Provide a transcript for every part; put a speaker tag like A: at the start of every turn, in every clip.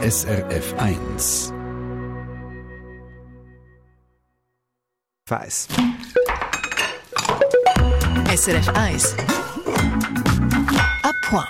A: SRF 1.
B: Weiss.
C: SRF 1. À point.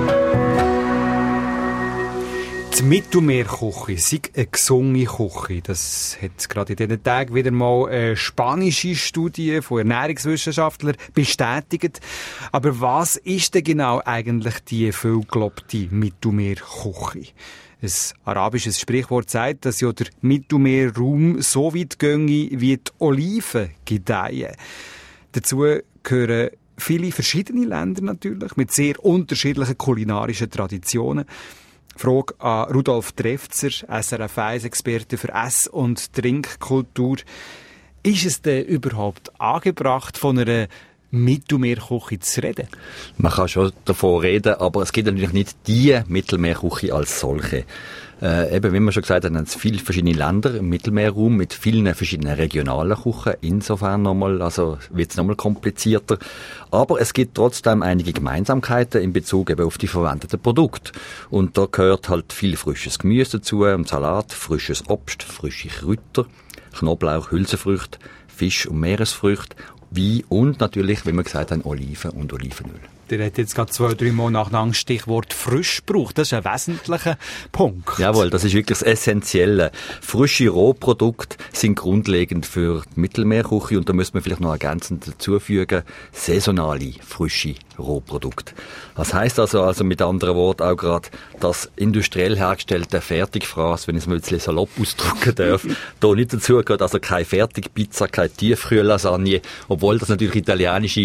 B: Die Mittelmeerküche sei eine gesunde Küche. Das hat gerade in diesen Tagen wieder mal eine spanische Studie von Ernährungswissenschaftlern bestätigt. Aber was ist denn genau eigentlich die vielgelobte Mittelmeerküche? Ein arabisches Sprichwort sagt, dass ja der Mittelmeerraum so weit ginge, wie die Oliven gedeihen. Dazu gehören viele verschiedene Länder natürlich, mit sehr unterschiedlichen kulinarischen Traditionen. Frage an Rudolf Trefzer, SRF 1-Experte für Ess- und Trinkkultur. Ist es denn überhaupt angebracht, von einer Mittelmeerküche zu reden?
D: Man kann schon davon reden, aber es gibt natürlich nicht die Mittelmeerküche als solche. Eben, wie wir schon gesagt haben, es viele verschiedene Länder im Mittelmeerraum mit vielen verschiedenen regionalen Küchen. Insofern wird es nochmal komplizierter. Aber es gibt trotzdem einige Gemeinsamkeiten in Bezug eben auf die verwendeten Produkte. Und da gehört halt viel frisches Gemüse dazu, Salat, frisches Obst, frische Kräuter, Knoblauch, Hülsenfrüchte, Fisch und Meeresfrüchte, Wein und natürlich, wie wir gesagt haben, Oliven und Olivenöl.
B: Der hat jetzt gerade 2-3 Mal nacheinander Stichwort frisch gebraucht. Das ist ein wesentlicher Punkt.
D: Jawohl, das ist wirklich das Essentielle. Frische Rohprodukte sind grundlegend für die Mittelmeerküche und da müssen wir vielleicht noch ergänzend dazufügen, saisonale, frische Rohprodukte. Das heisst also mit anderen Worten auch gerade das industriell hergestellte Fertigfraß, wenn ich es mal ein bisschen salopp ausdrücken darf, da nicht dazu gehört, also keine Fertigpizza, keine Tiefkühllasagne, obwohl das natürlich italienische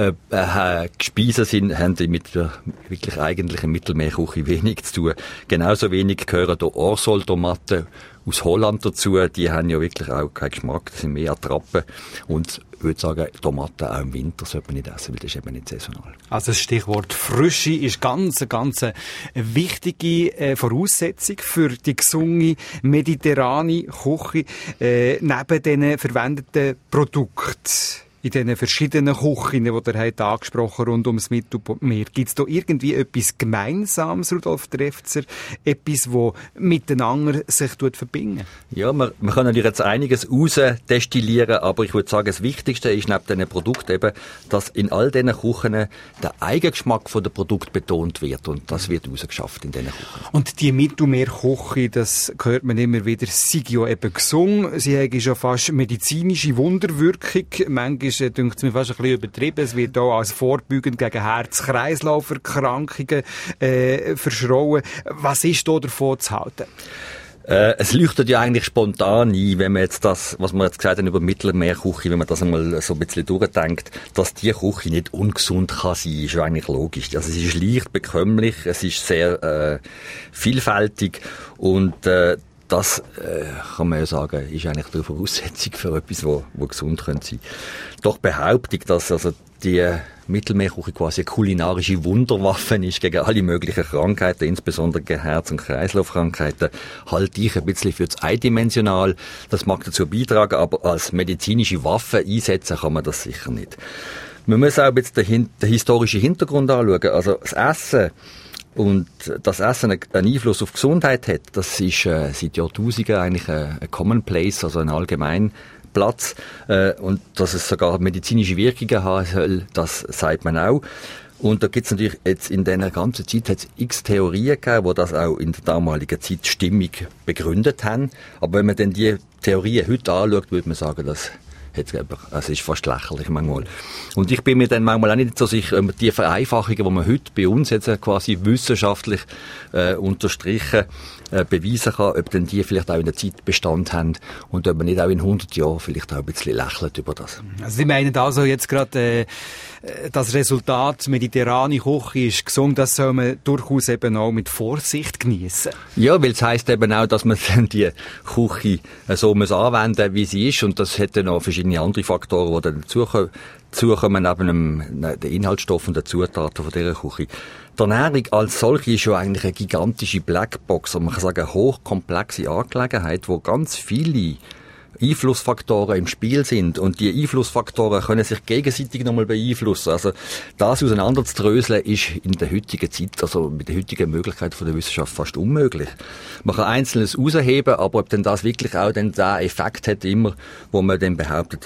D: Speisen sind, haben die mit der wirklich eigentlichen Mittelmeerküche wenig zu tun. Genauso wenig gehören da Orsol-Tomaten aus Holland dazu. Die haben ja wirklich auch keinen Geschmack, das sind mehr Attrappen. Und ich würde sagen, Tomaten auch im Winter sollte man nicht essen, weil das ist eben nicht saisonal.
B: Also das Stichwort Frische ist ganz eine wichtige Voraussetzung für die gesunde mediterrane Küche. Neben den verwendeten Produkten in diesen verschiedenen Küchen, die ihr habt angesprochen rund ums Mittelmeer, gibt es da irgendwie etwas Gemeinsames, Rudolf Trefzer? Etwas, das miteinander sich verbindet?
D: Ja, wir können natürlich jetzt einiges rausdestillieren, aber ich würde sagen, das Wichtigste ist neben diesen Produkten eben, dass in all diesen Küchen der Eigengeschmack von der Produkt betont wird und das wird rausgeschafft in diesen Küchen.
B: Und die Mittelmeerküche, das hört man immer wieder, sei ja eben gesungen, sie haben schon fast medizinische Wunderwirkung, manchmal dünkt es mir fast ein bisschen übertrieben. Es wird auch als vorbeugend gegen Herz-Kreislauf-Erkrankungen verschrauen. Was ist da davon zu halten?
D: Es leuchtet ja eigentlich spontan ein, wenn man jetzt das, was wir jetzt gesagt haben über Mittelmeerküche, wenn man das einmal so ein bisschen durchdenkt, dass die Küche nicht ungesund kann sein, ist ja eigentlich logisch. Also es ist leicht bekömmlich, es ist sehr vielfältig und das kann man ja sagen, ist eigentlich die Voraussetzung für etwas, wo gesund sein könnte. Doch Behauptung, dass also die Mittelmeerküche quasi eine kulinarische Wunderwaffe ist gegen alle möglichen Krankheiten, insbesondere gegen Herz- und Kreislaufkrankheiten, halte ich ein bisschen für zu eindimensional. Das mag dazu beitragen, aber als medizinische Waffe einsetzen kann man das sicher nicht. Man muss auch jetzt den historischen Hintergrund anschauen. Also das Essen und das Essen einen Einfluss auf die Gesundheit hat, das ist seit Jahrtausenden eigentlich ein Commonplace, also ein Allgemeinplatz. Und dass es sogar medizinische Wirkungen haben soll, das sagt man auch. Und da gibt's natürlich jetzt in dieser ganzen Zeit hat's x Theorien gegeben, die das auch in der damaligen Zeit stimmig begründet haben. Aber wenn man dann die Theorien heute anschaut, würde man sagen, das ist fast lächerlich manchmal. Und ich bin mir dann manchmal auch nicht so sicher, ob die Vereinfachungen, die man heute bei uns jetzt quasi wissenschaftlich unterstrichen beweisen kann, ob denn die vielleicht auch in der Zeit Bestand haben und ob man nicht auch in 100 Jahren vielleicht auch ein bisschen lächelt über das.
B: Also Sie meinen also jetzt gerade das Resultat mediterrane Küche ist gesund, das soll man durchaus eben auch mit Vorsicht genießen.
D: Ja, weil es heisst eben auch, dass man dann die Küche so anwenden muss, wie sie ist, und das hat dann noch verschiedene andere Faktoren, die dann dazukommen neben den Inhaltsstoffen und den Zutaten von dieser Küche. Die Ernährung als solche ist schon eigentlich eine gigantische Blackbox, und man kann sagen, eine hochkomplexe Angelegenheit, wo ganz viele Einflussfaktoren im Spiel sind und die Einflussfaktoren können sich gegenseitig nochmal beeinflussen. Also das auseinanderzudröseln ist in der heutigen Zeit, also mit der heutigen Möglichkeit von der Wissenschaft fast unmöglich. Man kann Einzelnes herausheben, aber ob denn das wirklich auch den Effekt hat immer, wo man dann behauptet,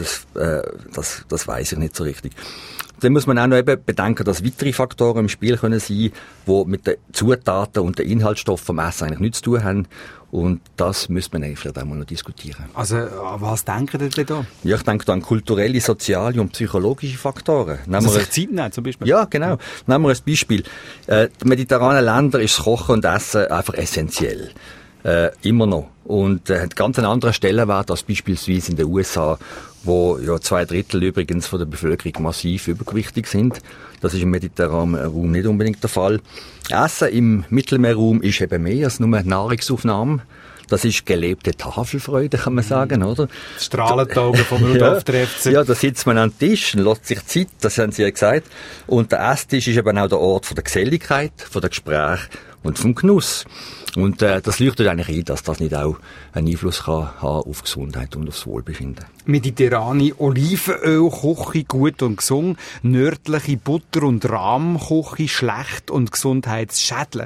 D: das weiss ich nicht so richtig. Dann muss man auch noch eben bedenken, dass weitere Faktoren im Spiel können sein, die mit den Zutaten und den Inhaltsstoffen vom Essen eigentlich nichts zu tun haben. Und das müsste man eigentlich vielleicht auch mal noch diskutieren.
B: Also, an was denken Sie denn da?
D: Ja, ich denke da an kulturelle, soziale und psychologische Faktoren.
B: Also sich Zeit nehmen, zum Beispiel?
D: Ja, genau. Nehmen wir ein Beispiel. In mediterranen Ländern ist das Kochen und Essen einfach essentiell. Immer noch. Und hat ganz einen anderen Stellenwert als beispielsweise in den USA, wo ja 2/3 übrigens von der Bevölkerung massiv übergewichtig sind. Das ist im mediterranen Raum nicht unbedingt der Fall. Essen im Mittelmeerraum ist eben mehr als nur Nahrungsaufnahme. Das ist gelebte Tafelfreude, kann man sagen, oder?
B: Das Strahlentaugen vom Rudolf Trefzer.
D: Ja, da sitzt man am Tisch und lässt sich Zeit, das haben Sie ja gesagt. Und der Esstisch ist eben auch der Ort von der Geselligkeit, von der Gespräche und vom Genuss. Und das leuchtet eigentlich ein, dass das nicht auch einen Einfluss kann haben auf Gesundheit und aufs Wohlbefinden.
B: Mediterrane Olivenölküche gut und gesund, nördliche Butter- und Rahmküche schlecht und gesundheitsschädlich.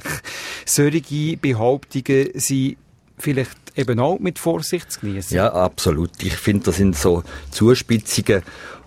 B: Solche Behauptungen sind vielleicht eben auch mit Vorsicht zu genießen.
D: Ja, absolut. Ich finde, das sind so Zuspitzungen,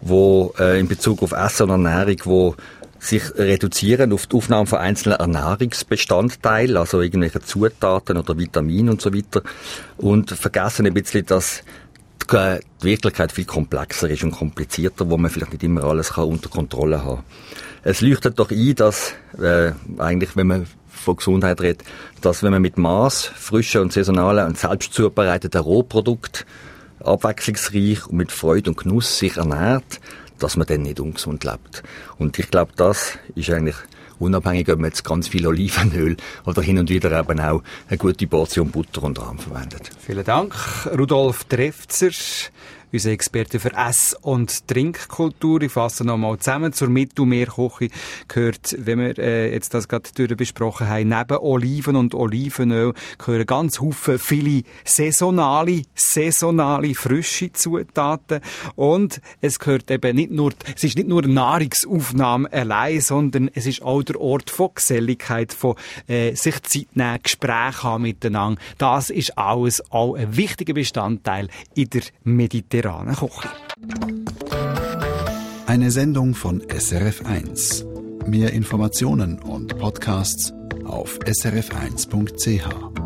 D: wo in Bezug auf Essen und Ernährung, wo sich reduzieren auf die Aufnahme von einzelnen Ernährungsbestandteilen, also irgendwelche Zutaten oder Vitamine und so weiter, und vergessen ein bisschen, dass die Wirklichkeit viel komplexer ist und komplizierter, wo man vielleicht nicht immer alles unter Kontrolle haben kann. Es leuchtet doch ein, dass eigentlich, wenn man von Gesundheit redet, dass wenn man mit Maß, frischen und saisonalen und selbst zubereiteten Rohprodukten abwechslungsreich und mit Freude und Genuss sich ernährt, dass man dann nicht ungesund lebt. Und ich glaube, das ist eigentlich unabhängig, ob man jetzt ganz viel Olivenöl oder hin und wieder eben auch eine gute Portion Butter und Rahm verwendet.
B: Vielen Dank, Rudolf Trefzer, unser Experte für Ess- und Trinkkultur. Ich fasse nochmal zusammen. Zur Mittelmeerküche gehört, wenn wir jetzt das gerade besprochen haben, neben Oliven und Olivenöl gehören ganz viele saisonale, frische Zutaten. Und es gehört eben es ist nicht nur Nahrungsaufnahme allein, sondern es ist auch der Ort von Geselligkeit, von sich Zeit nehmen, Gespräche haben miteinander. Das ist alles auch ein wichtiger Bestandteil in der mediterranen Küche.
A: Eine Sendung von SRF1. Mehr Informationen und Podcasts auf srf1.ch.